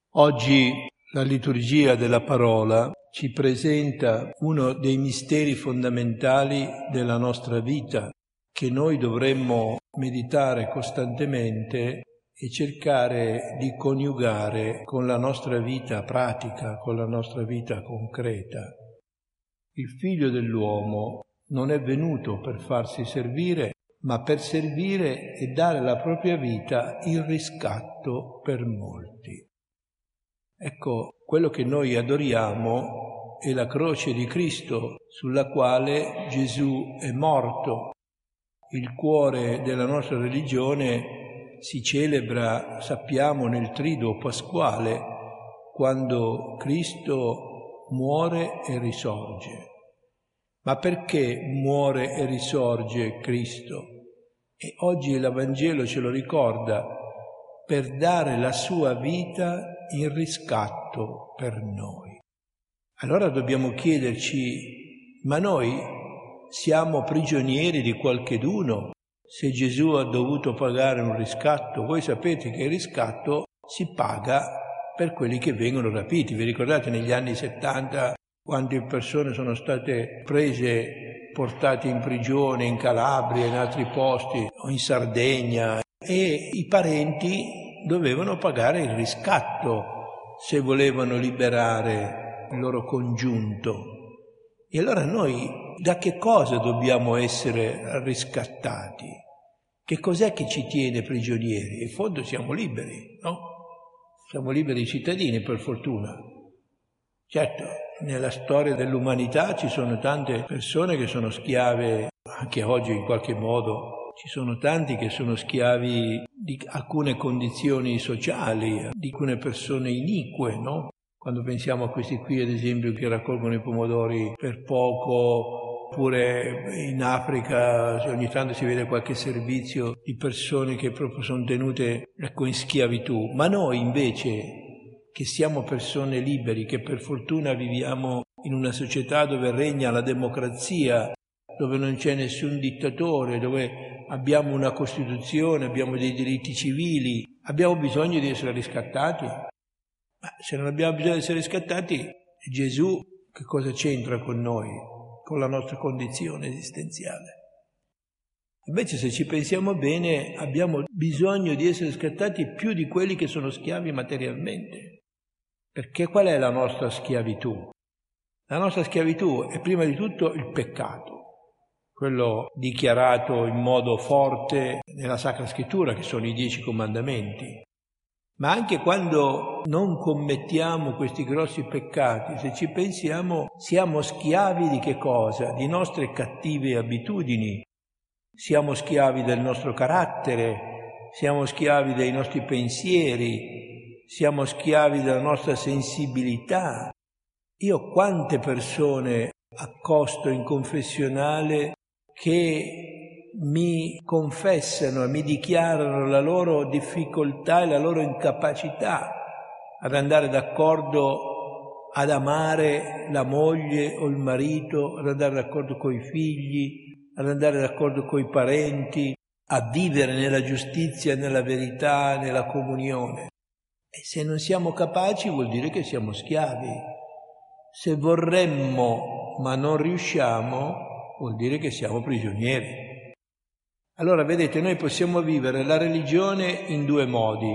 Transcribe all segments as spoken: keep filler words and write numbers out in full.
Oggi la liturgia della parola ci presenta uno dei misteri fondamentali della nostra vita, che noi dovremmo meditare costantemente e cercare di coniugare con la nostra vita pratica, con la nostra vita concreta. Il Figlio dell'uomo non è venuto per farsi servire, ma per servire e dare la propria vita in riscatto per molti. Ecco, quello che noi adoriamo è la croce di Cristo sulla quale Gesù è morto. Il cuore della nostra religione si celebra, sappiamo, nel triduo pasquale, quando Cristo muore e risorge. Ma perché muore e risorge Cristo? E oggi l'Evangelo ce lo ricorda, per dare la sua vita in riscatto per noi. Allora dobbiamo chiederci, ma noi siamo prigionieri di qualcheduno? Se Gesù ha dovuto pagare un riscatto, voi sapete che il riscatto si paga per quelli che vengono rapiti. Vi ricordate negli anni settanta quante persone sono state prese, portate in prigione in Calabria, in altri posti, o in Sardegna, e i parenti dovevano pagare il riscatto se volevano liberare il loro congiunto. E allora noi da che cosa dobbiamo essere riscattati? Che cos'è che ci tiene prigionieri? In fondo siamo liberi, no? Siamo liberi cittadini, per fortuna. Certo, nella storia dell'umanità ci sono tante persone che sono schiave, anche oggi in qualche modo, ci sono tanti che sono schiavi di alcune condizioni sociali, di alcune persone inique, no? Quando pensiamo a questi qui, ad esempio, che raccolgono i pomodori per poco, oppure in Africa ogni tanto si vede qualche servizio di persone che proprio sono tenute, ecco, in schiavitù. Ma noi invece, che siamo persone liberi, che per fortuna viviamo in una società dove regna la democrazia, dove non c'è nessun dittatore, dove abbiamo una Costituzione, abbiamo dei diritti civili, abbiamo bisogno di essere riscattati? Ma se non abbiamo bisogno di essere riscattati, Gesù che cosa c'entra con noi, con la nostra condizione esistenziale? Invece, se ci pensiamo bene, abbiamo bisogno di essere riscattati più di quelli che sono schiavi materialmente. Perché qual è la nostra schiavitù? La nostra schiavitù è prima di tutto il peccato, quello dichiarato in modo forte nella Sacra Scrittura, che sono i Dieci Comandamenti. Ma anche quando non commettiamo questi grossi peccati, se ci pensiamo, siamo schiavi di che cosa? Di nostre cattive abitudini, siamo schiavi del nostro carattere, siamo schiavi dei nostri pensieri, siamo schiavi della nostra sensibilità. Io quante persone accosto in confessionale che mi confessano e mi dichiarano la loro difficoltà e la loro incapacità ad andare d'accordo ad amare la moglie o il marito, ad andare d'accordo coi figli, ad andare d'accordo coi parenti, a vivere nella giustizia, nella verità, nella comunione. E se non siamo capaci vuol dire che siamo schiavi. Se vorremmo ma non riusciamo, vuol dire che siamo prigionieri. Allora, vedete, noi possiamo vivere la religione in due modi.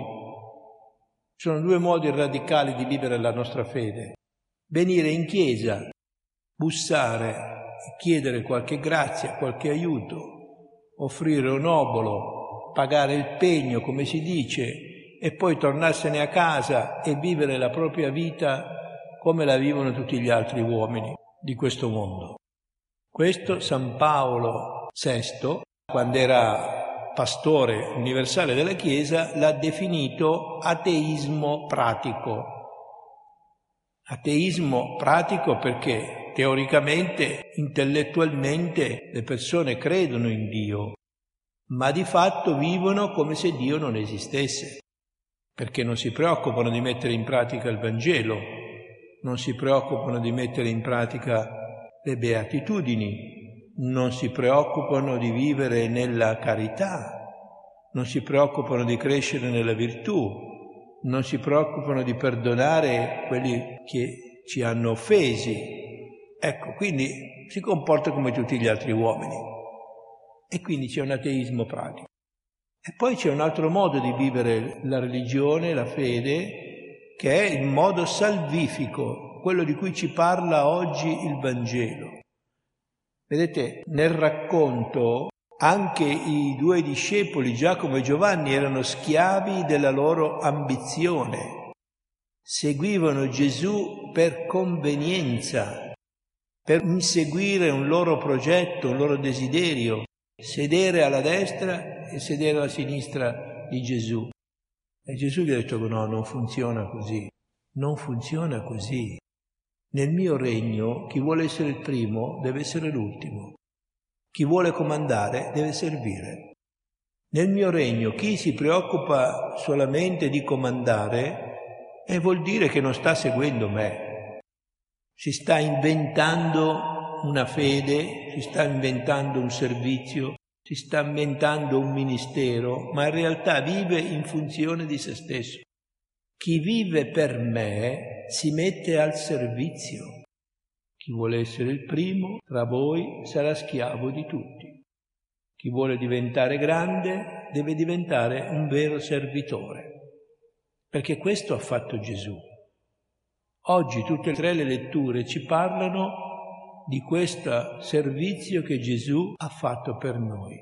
Ci sono due modi radicali di vivere la nostra fede. Venire in chiesa, bussare, chiedere qualche grazia, qualche aiuto, offrire un obolo, pagare il pegno, come si dice, e poi tornarsene a casa e vivere la propria vita come la vivono tutti gli altri uomini di questo mondo. Questo San Paolo sesto, quando era pastore universale della Chiesa, l'ha definito ateismo pratico. Ateismo pratico perché teoricamente, intellettualmente, le persone credono in Dio, ma di fatto vivono come se Dio non esistesse, perché non si preoccupano di mettere in pratica il Vangelo, non si preoccupano di mettere in pratica le beatitudini, non si preoccupano di vivere nella carità, non si preoccupano di crescere nella virtù, non si preoccupano di perdonare quelli che ci hanno offesi. Ecco, quindi si comporta come tutti gli altri uomini. E quindi c'è un ateismo pratico. E poi c'è un altro modo di vivere la religione, la fede, che è il modo salvifico, quello di cui ci parla oggi il Vangelo. Vedete, nel racconto anche i due discepoli, Giacomo e Giovanni, erano schiavi della loro ambizione. Seguivano Gesù per convenienza, per inseguire un loro progetto, un loro desiderio, sedere alla destra e sedere alla sinistra di Gesù. E Gesù gli ha detto: no, non funziona così, non funziona così. Nel mio regno chi vuole essere il primo deve essere l'ultimo. Chi vuole comandare deve servire. Nel mio regno chi si preoccupa solamente di comandare eh, vuol dire che non sta seguendo me. Si sta inventando una fede, si sta inventando un servizio, si sta inventando un ministero, ma in realtà vive in funzione di se stesso. Chi vive per me si mette al servizio. Chi vuole essere il primo tra voi sarà schiavo di tutti. Chi vuole diventare grande deve diventare un vero servitore. Perché questo ha fatto Gesù. Oggi tutte e tre le letture ci parlano di questo servizio che Gesù ha fatto per noi.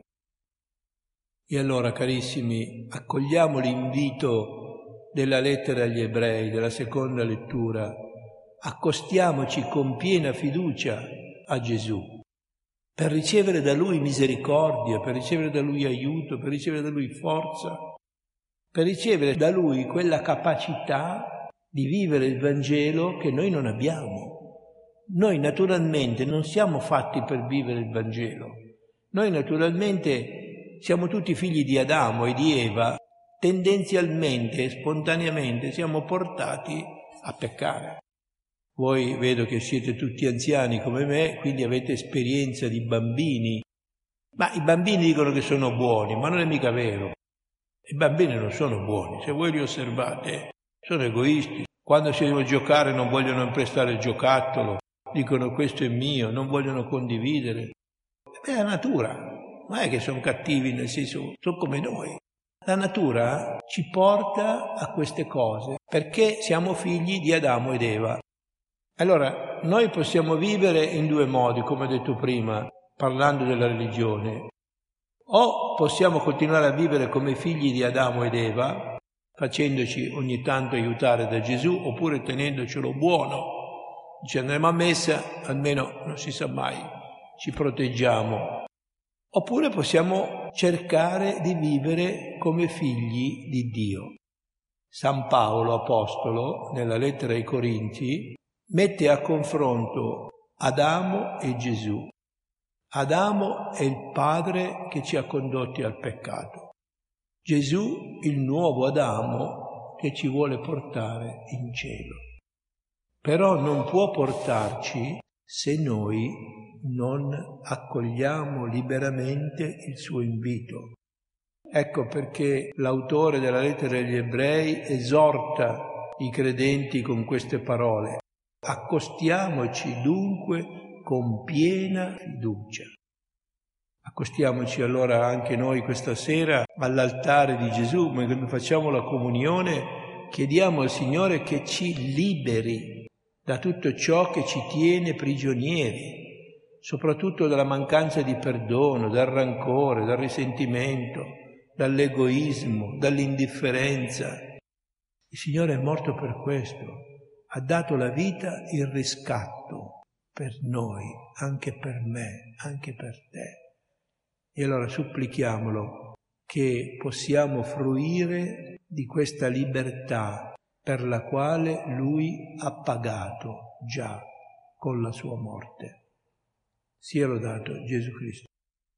E allora, carissimi, accogliamo l'invito della lettera agli Ebrei, della seconda lettura. Accostiamoci con piena fiducia a Gesù, per ricevere da Lui misericordia, per ricevere da Lui aiuto, per ricevere da Lui forza, per ricevere da Lui quella capacità di vivere il Vangelo che noi non abbiamo. Noi naturalmente non siamo fatti per vivere il Vangelo. Noi naturalmente siamo tutti figli di Adamo e di Eva, tendenzialmente e spontaneamente siamo portati a peccare. Voi vedo che siete tutti anziani come me, quindi avete esperienza di bambini. Ma i bambini dicono che sono buoni, ma non è mica vero. I bambini non sono buoni, se voi li osservate, sono egoisti. Quando si deve giocare non vogliono prestare il giocattolo, dicono questo è mio, non vogliono condividere. È la natura, non è che sono cattivi, nel senso, sono come noi. La natura ci porta a queste cose perché siamo figli di Adamo ed Eva. Allora, noi possiamo vivere in due modi, come ho detto prima, parlando della religione. O possiamo continuare a vivere come figli di Adamo ed Eva, facendoci ogni tanto aiutare da Gesù, oppure tenendocelo buono. Dice andremo a messa, almeno non si sa mai, ci proteggiamo. Oppure possiamo cercare di vivere come figli di Dio. San Paolo, apostolo, nella lettera ai Corinzi, mette a confronto Adamo e Gesù. Adamo è il padre che ci ha condotti al peccato. Gesù, il nuovo Adamo, che ci vuole portare in cielo. Però non può portarci se noi non accogliamo liberamente il suo invito. Ecco perché l'autore della lettera agli Ebrei esorta i credenti con queste parole. Accostiamoci dunque con piena fiducia. Accostiamoci allora anche noi questa sera all'altare di Gesù, mentre facciamo la comunione, chiediamo al Signore che ci liberi da tutto ciò che ci tiene prigionieri, soprattutto dalla mancanza di perdono, dal rancore, dal risentimento, dall'egoismo, dall'indifferenza. Il Signore è morto per questo. Ha dato la vita in riscatto per noi, anche per me, anche per te. E allora supplichiamolo che possiamo fruire di questa libertà per la quale Lui ha pagato già con la sua morte. Sia lodato Gesù Cristo.